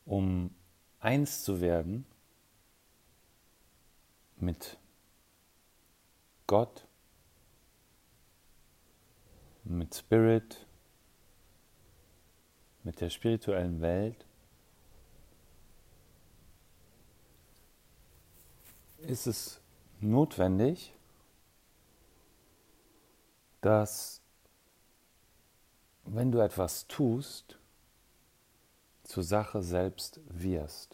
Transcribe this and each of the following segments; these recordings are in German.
um eins zu werden mit Gott, mit Spirit, mit der spirituellen Welt, ist es notwendig, dass, wenn du etwas tust, zur Sache selbst wirst.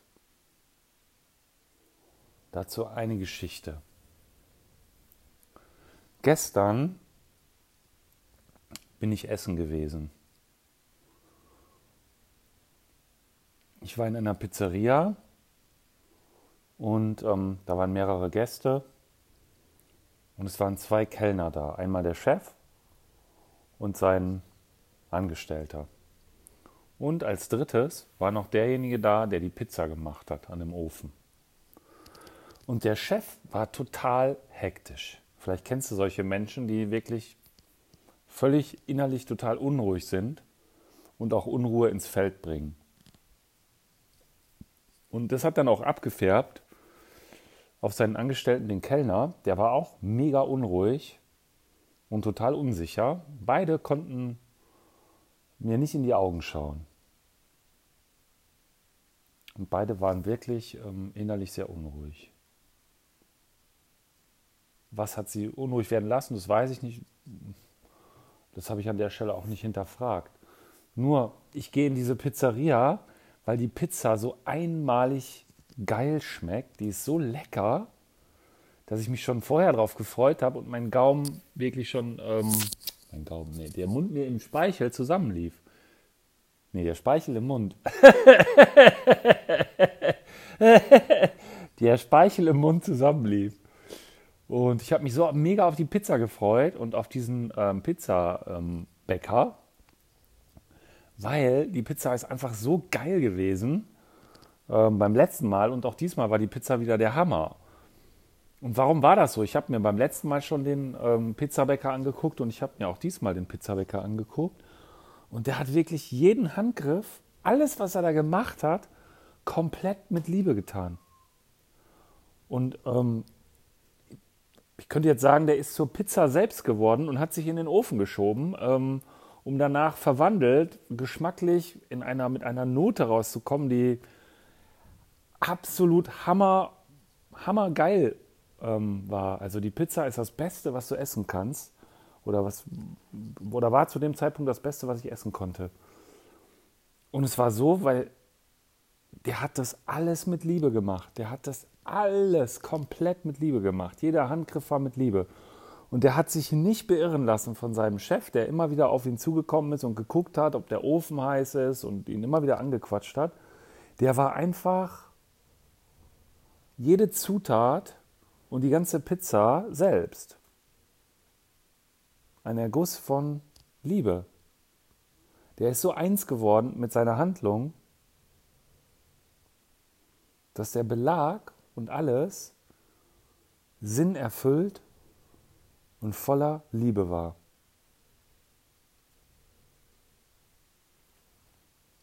Dazu eine Geschichte. Gestern bin ich essen gewesen. Ich war in einer Pizzeria und da waren mehrere Gäste und es waren 2 Kellner da. Einmal der Chef und sein Angestellter. Und als drittes war noch derjenige da, der die Pizza gemacht hat an dem Ofen. Und der Chef war total hektisch. Vielleicht kennst du solche Menschen, die wirklich völlig innerlich total unruhig sind und auch Unruhe ins Feld bringen. Und das hat dann auch abgefärbt auf seinen Angestellten, den Kellner. Der war auch mega unruhig und total unsicher. Beide konnten mir nicht in die Augen schauen. Und beide waren wirklich innerlich sehr unruhig. Was hat sie unruhig werden lassen, das weiß ich nicht. Das habe ich an der Stelle auch nicht hinterfragt. Nur, ich gehe in diese Pizzeria, weil die Pizza so einmalig geil schmeckt. Die ist so lecker, dass ich mich schon vorher drauf gefreut habe und mein Gaumen wirklich schon, der Mund mir im Speichel zusammenlief. Der Speichel im Mund. Der Speichel im Mund zusammenlief. Und ich habe mich so mega auf die Pizza gefreut und auf diesen Pizzabäcker, weil die Pizza ist einfach so geil gewesen beim letzten Mal und auch diesmal war die Pizza wieder der Hammer. Und warum war das so? Ich habe mir beim letzten Mal schon den Pizzabäcker angeguckt und ich habe mir auch diesmal den Pizzabäcker angeguckt. Und der hat wirklich jeden Handgriff, alles, was er da gemacht hat, komplett mit Liebe getan. Und ich könnte jetzt sagen, der ist zur Pizza selbst geworden und hat sich in den Ofen geschoben, um danach verwandelt, geschmacklich mit einer Note rauszukommen, die absolut hammergeil war. Also die Pizza ist das Beste, was du essen kannst. Oder war zu dem Zeitpunkt das Beste, was ich essen konnte. Und es war so, weil der hat das alles mit Liebe gemacht. Der hat das alles komplett mit Liebe gemacht. Jeder Handgriff war mit Liebe. Und der hat sich nicht beirren lassen von seinem Chef, der immer wieder auf ihn zugekommen ist und geguckt hat, ob der Ofen heiß ist und ihn immer wieder angequatscht hat. Der war einfach jede Zutat und die ganze Pizza selbst. Ein Erguss von Liebe. Der ist so eins geworden mit seiner Handlung, dass der Belag und alles sinnerfüllt und voller Liebe war.